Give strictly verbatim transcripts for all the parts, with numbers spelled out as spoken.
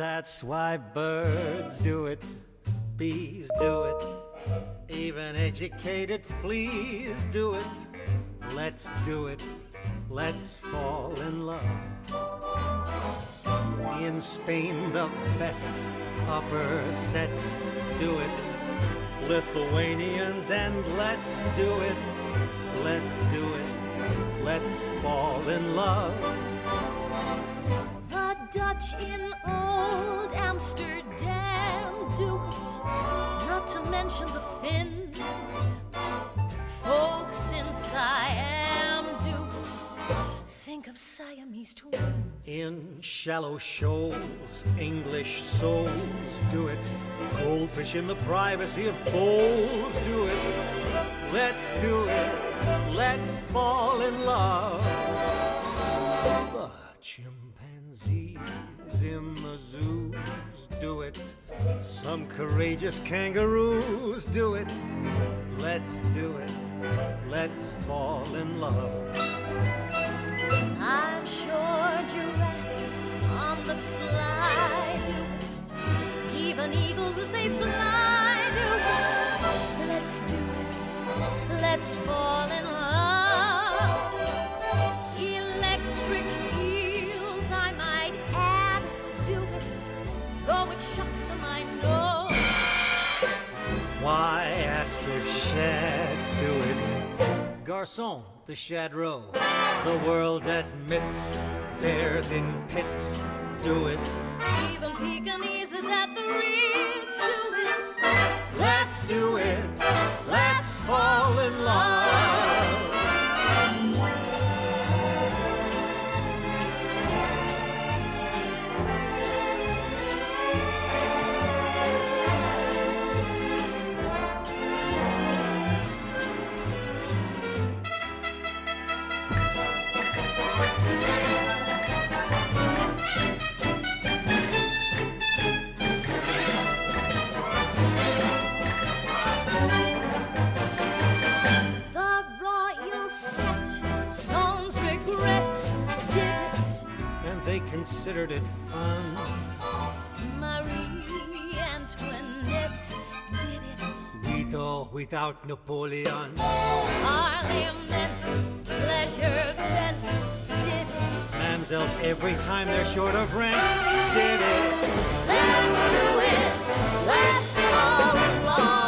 That's why birds do it, bees do it, even educated fleas do it. Let's do it, let's fall in love. In Spain the best upper sets do it, Lithuanians, and let's do it, let's do it, let's fall in love. The Dutch in old Amsterdam do it, not to mention the Finns. Folks in Siam do it, think of Siamese twins. In shallow shoals, English souls do it, goldfish in the privacy of bowls do it. Let's do it, let's fall in love. The chimpanzees in the zoos do it, some courageous kangaroos do it. Let's do it, let's fall in love. I'm sure giraffes on the sly do it, even eagles as they fly do it. Let's do it, let's fall in love. Electric eels, I might add, do it, though it shocks them, I know. Why ask if shad do it? Garçon, the shad roe. The world admits bears in pits do it. Even Pekingeses at the reeds do it. Let's do it, let's fall in love. Considered it fun. Marie Antoinette did it. Guido without Napoleon. Parliament, pleasure bent, did it. Mamsells every time they're short of rent, did it. Let's do it, let's fall in love.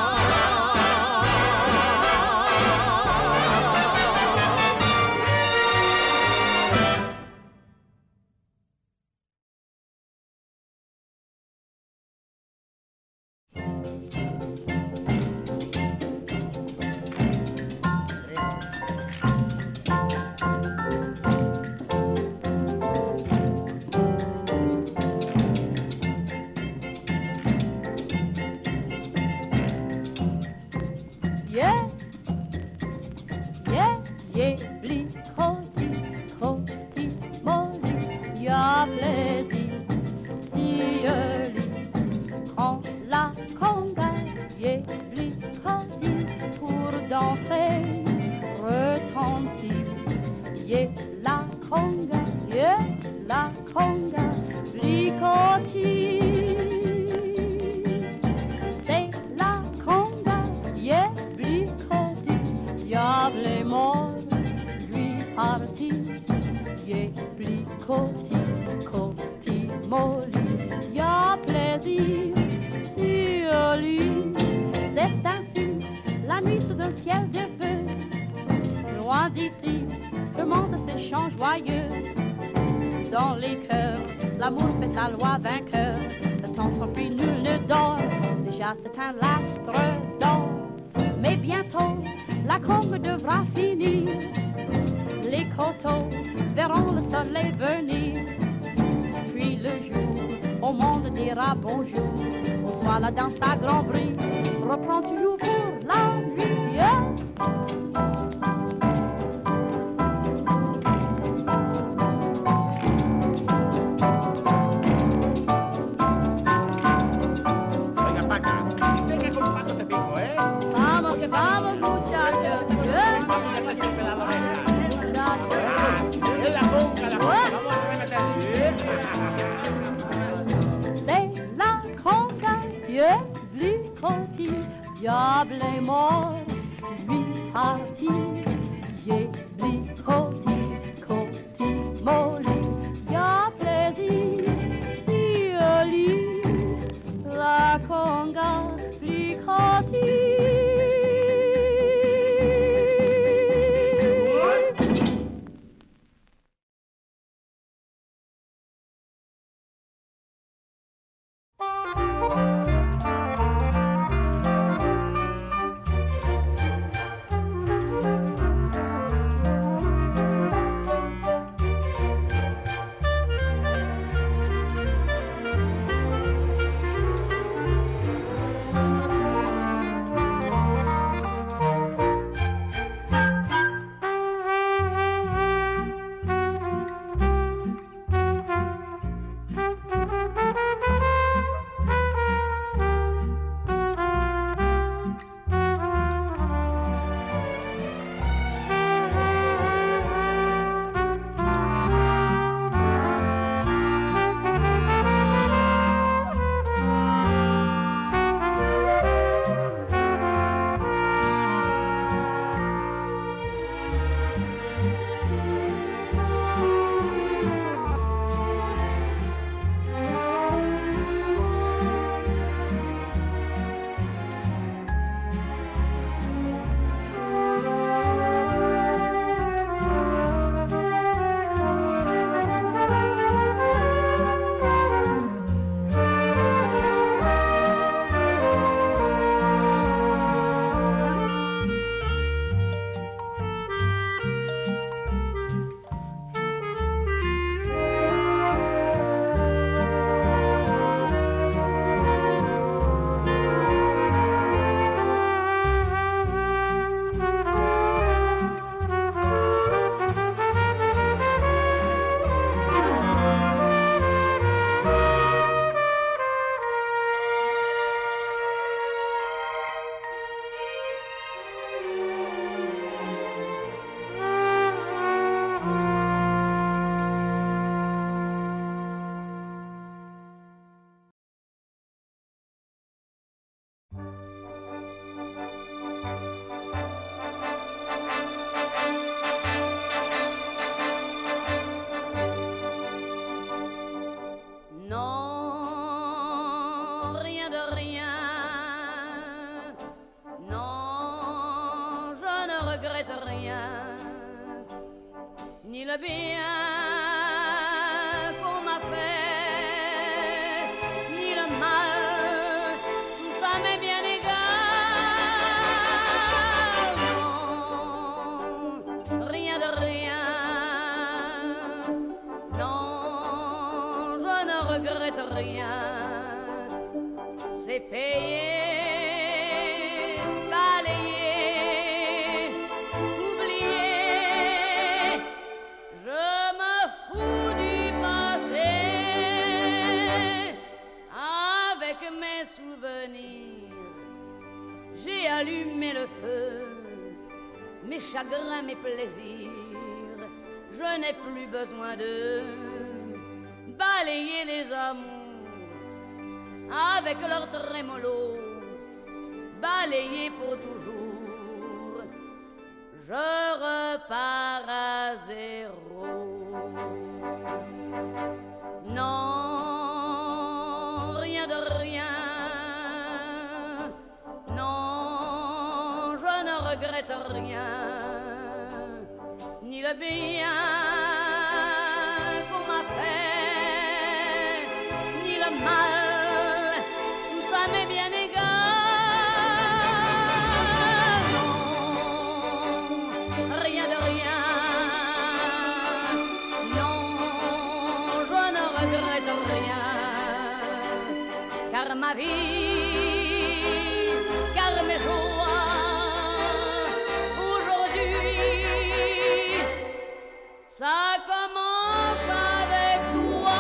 C'est un lastre d'or, mais bientôt la combe devra finir. Les coteaux verront le soleil venir. Puis le jour, au monde dira bonjour. Au soir, la danse à grand bruit reprend toujours pour la nuit. Yeah. diable est mort, lui parti, j'ai pris côté, côté, molly, y'a plaisir, yoli, la conga, plicati. Ni le bien qu'on m'a fait, ni le mal, tout ça m'est bien égal. Non, rien de rien, non, je ne regrette rien. C'est payé. J'ai allumé le feu, mes chagrins, mes plaisirs. Je n'ai plus besoin de balayer les amours avec leur trémolo, balayer pour toujours. Je repars à zéro. Non, rien de rien. Je ne regrette rien, ni le bien qu'on m'a fait, ni le mal, tout ça m'est bien égal. Non, rien de rien, non, je ne regrette rien, car ma vie, car mes jours, ça commence avec toi.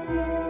Thank you.